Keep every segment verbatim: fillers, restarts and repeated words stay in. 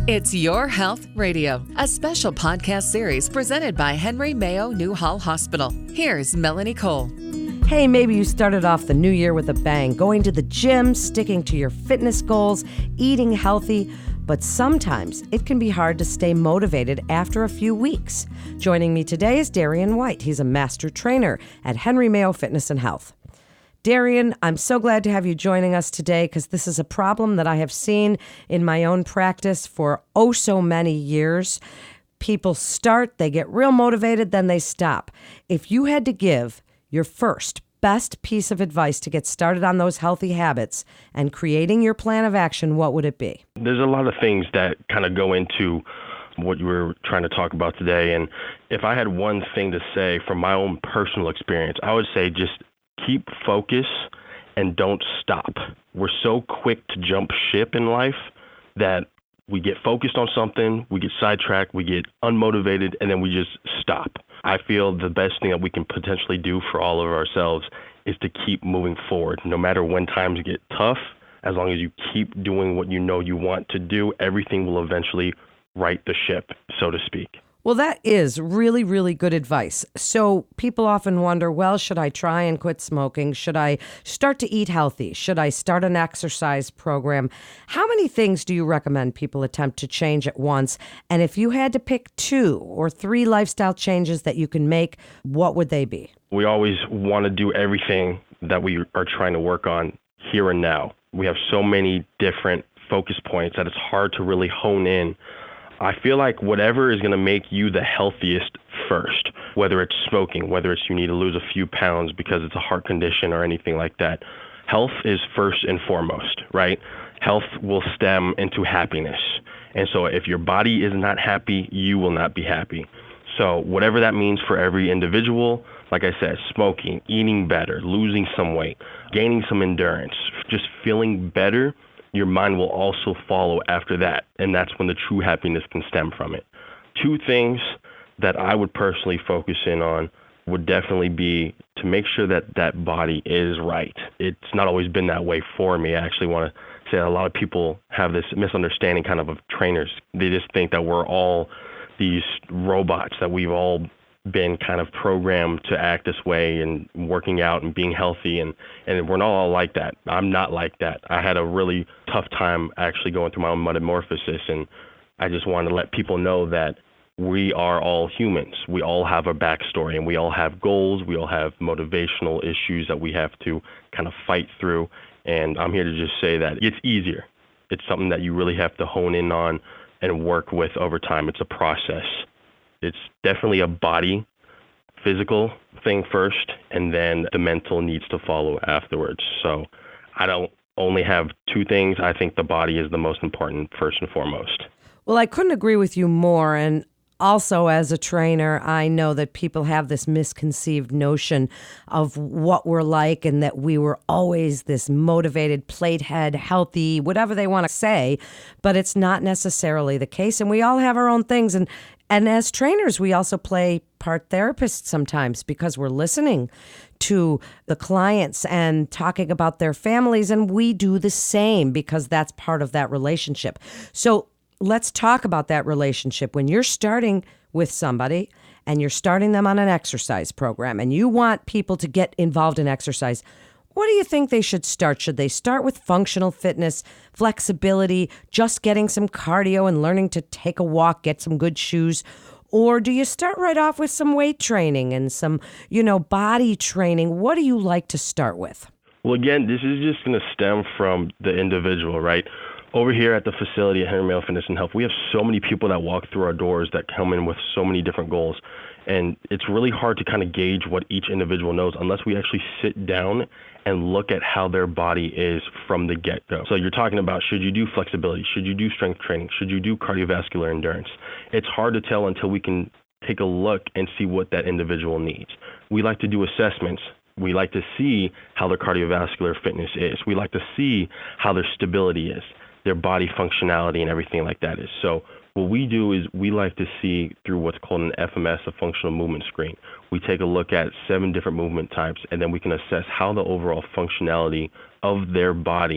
It's Your Health Radio, a special podcast series presented by Henry Mayo Newhall Hospital. Here's Melanie Cole. Hey, maybe you started off the new year with a bang, going to the gym, sticking to your fitness goals, eating healthy, but sometimes it can be hard to stay motivated after a few weeks. Joining me today is Darian White. He's a master trainer at Henry Mayo Fitness and Health. Darian, I'm so glad to have you joining us today because this is a problem that I have seen in my own practice for oh so many years. People start, they get real motivated, then they stop. If you had to give your first best piece of advice to get started on those healthy habits and creating your plan of action, what would it be? There's a lot of things that kind of go into what you were trying to talk about today. And if I had one thing to say from my own personal experience, I would say just keep focus and don't stop. We're so quick to jump ship in life that we get focused on something, we get sidetracked, we get unmotivated, and then we just stop. I feel the best thing that we can potentially do for all of ourselves is to keep moving forward. No matter when times get tough, as long as you keep doing what you know you want to do, everything will eventually right the ship, so to speak. Well, that is really, really good advice. So people often wonder, well, should I try and quit smoking? Should I start to eat healthy? Should I start an exercise program? How many things do you recommend people attempt to change at once? And if you had to pick two or three lifestyle changes that you can make, what would they be? We always want to do everything that we are trying to work on here and now. We have so many different focus points that it's hard to really hone in. I feel like whatever is going to make you the healthiest first, whether it's smoking, whether it's you need to lose a few pounds because it's a heart condition or anything like that, health is first and foremost, right? Health will stem into happiness. And so if your body is not happy, you will not be happy. So whatever that means for every individual, like I said, smoking, eating better, losing some weight, gaining some endurance, just feeling better, your mind will also follow after that. And that's when the true happiness can stem from it. Two things that I would personally focus in on would definitely be to make sure that that body is right. It's not always been that way for me. I actually want to say a lot of people have this misunderstanding kind of of trainers. They just think that we're all these robots, that we've all been kind of programmed to act this way and working out and being healthy, and, and we're not all like that. I'm not like that. I had a really tough time actually going through my own metamorphosis, and I just want to let people know that we are all humans. We all have a backstory, and we all have goals. We all have motivational issues that we have to kind of fight through, and I'm here to just say that it's easier. It's something that you really have to hone in on and work with over time. It's a process. It's definitely a body, physical thing first, and then the mental needs to follow afterwards. So I don't only have two things. I think the body is the most important first and foremost. Well, I couldn't agree with you more. And also, as a trainer, I know that people have this misconceived notion of what we're like and that we were always this motivated, plate head, healthy, whatever they want to say, but it's not necessarily the case. And we all have our own things. And And as trainers, we also play part therapist sometimes because we're listening to the clients and talking about their families, and we do the same because that's part of that relationship. So let's talk about that relationship. When you're starting with somebody and you're starting them on an exercise program and you want people to get involved in exercise, what do you think they should start? Should they start with functional fitness, flexibility, just getting some cardio and learning to take a walk, get some good shoes? Or do you start right off with some weight training and some, you know, body training? What do you like to start with? Well, again, this is just going to stem from the individual, right? Over here at the facility at Henry Mayo Fitness and Health, we have so many people that walk through our doors that come in with so many different goals. And it's really hard to kind of gauge what each individual knows unless we actually sit down and look at how their body is from the get-go. So you're talking about, should you do flexibility? Should you do strength training? Should you do cardiovascular endurance? It's hard to tell until we can take a look and see what that individual needs. We like to do assessments. We like to see how their cardiovascular fitness is. We like to see how their stability is, their body functionality and everything like that is. So what we do is we like to see through what's called an F M S, a functional movement screen. We take a look at seven different movement types, and then we can assess how the overall functionality of their body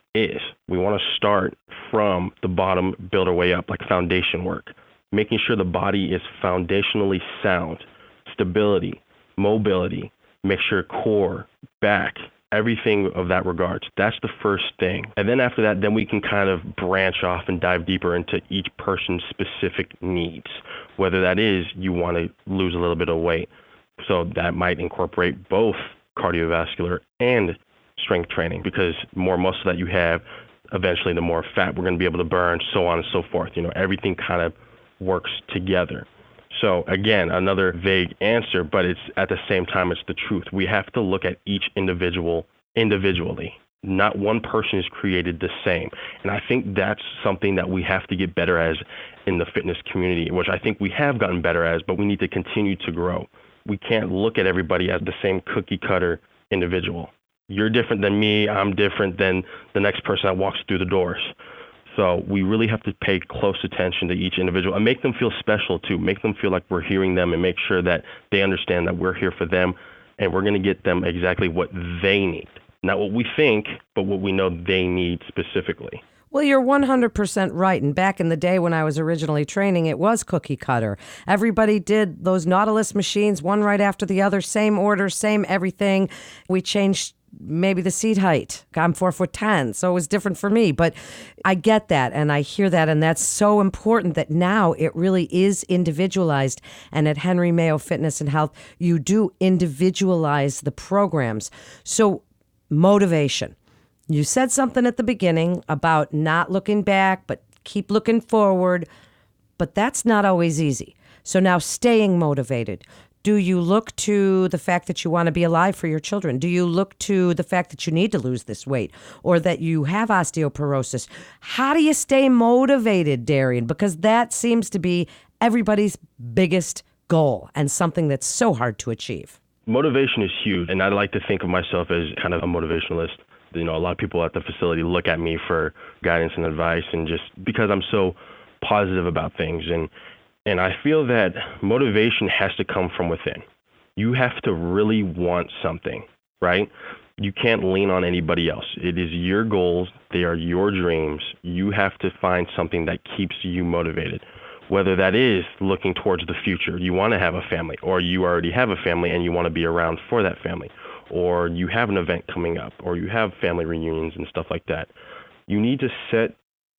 is. We want to start from the bottom, build our way up, like foundation work, making sure the body is foundationally sound, stability, mobility, make sure core, back, everything of that regards. That's the first thing. And then after that, then we can kind of branch off and dive deeper into each person's specific needs, whether that is you want to lose a little bit of weight. So that might incorporate both cardiovascular and strength training, because the more muscle that you have, eventually the more fat we're going to be able to burn, so on and so forth. You know, everything kind of works together. So again, another vague answer, but it's at the same time, it's the truth. We have to look at each individual individually. Not one person is created the same. And I think that's something that we have to get better as in the fitness community, which I think we have gotten better as, but we need to continue to grow. We can't look at everybody as the same cookie cutter individual. You're different than me. I'm different than the next person that walks through the doors. So we really have to pay close attention to each individual and make them feel special too. Make them feel like we're hearing them and make sure that they understand that we're here for them and we're going to get them exactly what they need. Not what we think, but what we know they need specifically. Well, you're one hundred percent right. And back in the day when I was originally training, it was cookie cutter. Everybody did those Nautilus machines, one right after the other, same order, same everything. We changed maybe the seat height. I'm four foot ten, so it was different for me. But I get that and I hear that, and that's so important that now it really is individualized. And at Henry Mayo Fitness and Health, you do individualize the programs. So motivation. You said something at the beginning about not looking back, but keep looking forward. But that's not always easy. So now staying motivated. Do you look to the fact that you want to be alive for your children? Do you look to the fact that you need to lose this weight or that you have osteoporosis? How do you stay motivated, Darian? Because that seems to be everybody's biggest goal and something that's so hard to achieve. Motivation is huge, and I like to think of myself as kind of a motivationalist. You know, a lot of people at the facility look at me for guidance and advice, and just because I'm so positive about things. And and I feel that motivation has to come from within. You have to really want something, right? You can't lean on anybody else. It is your goals. They are your dreams. You have to find something that keeps you motivated, whether that is looking towards the future. You want to have a family, or you already have a family and you want to be around for that family, or you have an event coming up, or you have family reunions and stuff like that. You need to set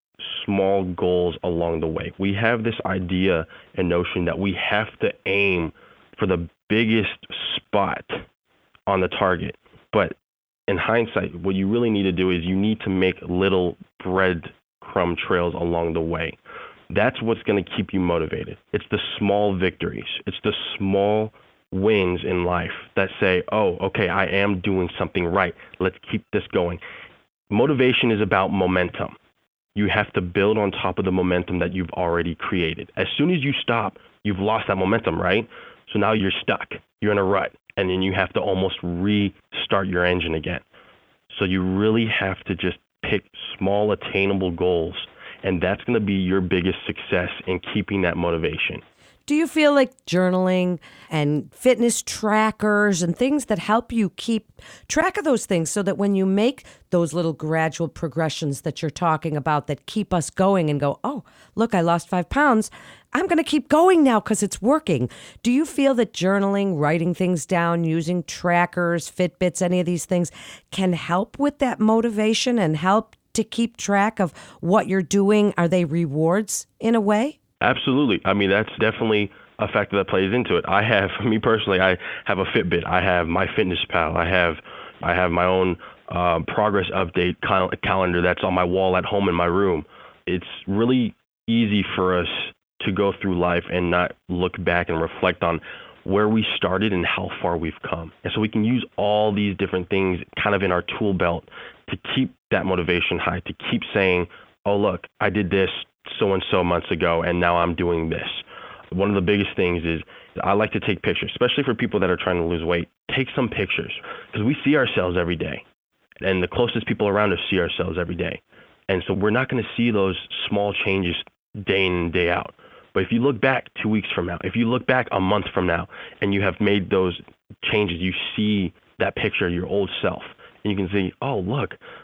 small goals along the way. We have this idea and notion that we have to aim for the biggest spot on the target. But in hindsight, what you really need to do is you need to make little breadcrumb trails along the way. That's what's going to keep you motivated. It's the small victories. It's the small wins in life that say, oh, okay, I am doing something right. Let's keep this going. Motivation is about momentum. You have to build on top of the momentum that you've already created. As soon as you stop, you've lost that momentum, right? So now you're stuck. You're in a rut, and then you have to almost restart your engine again. So you really have to just pick small, attainable goals, and that's going to be your biggest success in keeping that motivation. Do you feel like journaling and fitness trackers and things that help you keep track of those things so that when you make those little gradual progressions that you're talking about that keep us going and go, oh, look, I lost five pounds. I'm going to keep going now because it's working. Do you feel that journaling, writing things down, using trackers, Fitbits, any of these things can help with that motivation and help to keep track of what you're doing? Are they rewards in a way? Absolutely. I mean, that's definitely a factor that plays into it. I have, me personally, I have a Fitbit. I have MyFitnessPal. I have, I have my own uh, progress update cal- calendar that's on my wall at home in my room. It's really easy for us to go through life and not look back and reflect on where we started and how far we've come. And so we can use all these different things kind of in our tool belt to keep that motivation high, to keep saying, oh, look, I did this so-and-so months ago, and now I'm doing this. One of the biggest things is I like to take pictures, especially for people that are trying to lose weight. Take some pictures, because we see ourselves every day, and the closest people around us see ourselves every day. And so we're not going to see those small changes day in and day out. But if you look back two weeks from now, if you look back a month from now, and you have made those changes, you see that picture of your old self, and you can see, oh, look,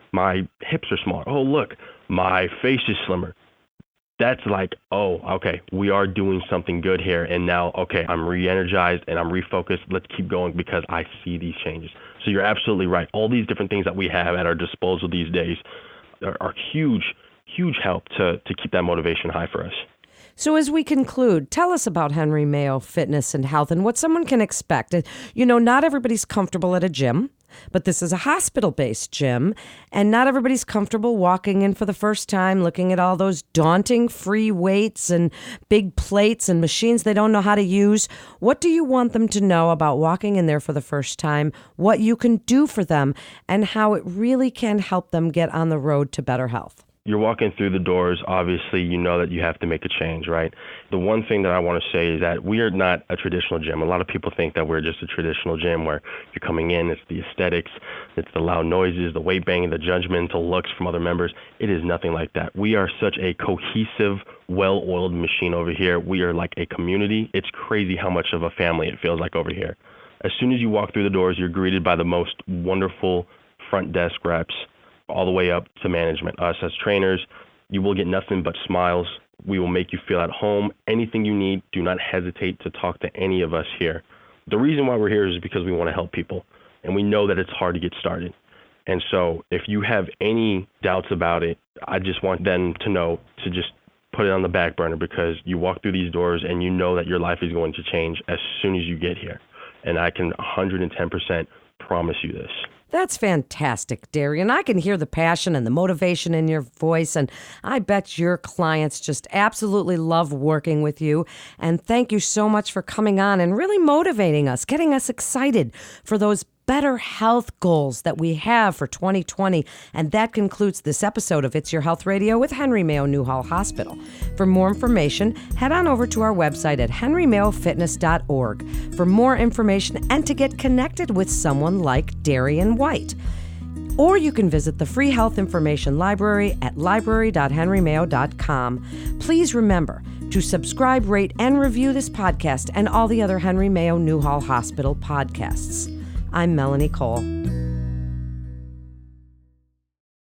my hips are smaller. Oh, look, my face is slimmer. That's like, oh, okay, we are doing something good here. And now, okay, I'm re-energized and I'm refocused. Let's keep going because I see these changes. So you're absolutely right. All these different things that we have at our disposal these days are, are huge, huge help to, to keep that motivation high for us. So as we conclude, tell us about Henry Mayo Fitness and Health and what someone can expect. You know, not everybody's comfortable at a gym, but this is a hospital-based gym, and not everybody's comfortable walking in for the first time, looking at all those daunting free weights and big plates and machines they don't know how to use. What do you want them to know about walking in there for the first time, what you can do for them, and how it really can help them get on the road to better health? You're walking through the doors, obviously, you know that you have to make a change, right? The one thing that I want to say is that we are not a traditional gym. A lot of people think that we're just a traditional gym where you're coming in, it's the aesthetics, it's the loud noises, the weight banging, the judgmental looks from other members. It is nothing like that. We are such a cohesive, well-oiled machine over here. We are like a community. It's crazy how much of a family it feels like over here. As soon as you walk through the doors, you're greeted by the most wonderful front desk reps, all the way up to management. Us as trainers, you will get nothing but smiles. We will make you feel at home. Anything you need, do not hesitate to talk to any of us here. The reason why we're here is because we want to help people, and we know that it's hard to get started. And so if you have any doubts about it, I just want them to know to just put it on the back burner, because you walk through these doors and you know that your life is going to change as soon as you get here. And I can one hundred ten percent promise you this. That's fantastic, Darian. I can hear the passion and the motivation in your voice, and I bet your clients just absolutely love working with you. And thank you so much for coming on and really motivating us, getting us excited for those better health goals that we have for twenty twenty. And that concludes this episode of It's Your Health Radio with Henry Mayo Newhall Hospital. For more information, head on over to our website at henry mayo fitness dot org for more information and to get connected with someone like Darian White. Or you can visit the free health information library at library dot henry mayo dot com. Please remember to subscribe, rate, and review this podcast and all the other Henry Mayo Newhall Hospital podcasts. I'm Melanie Cole.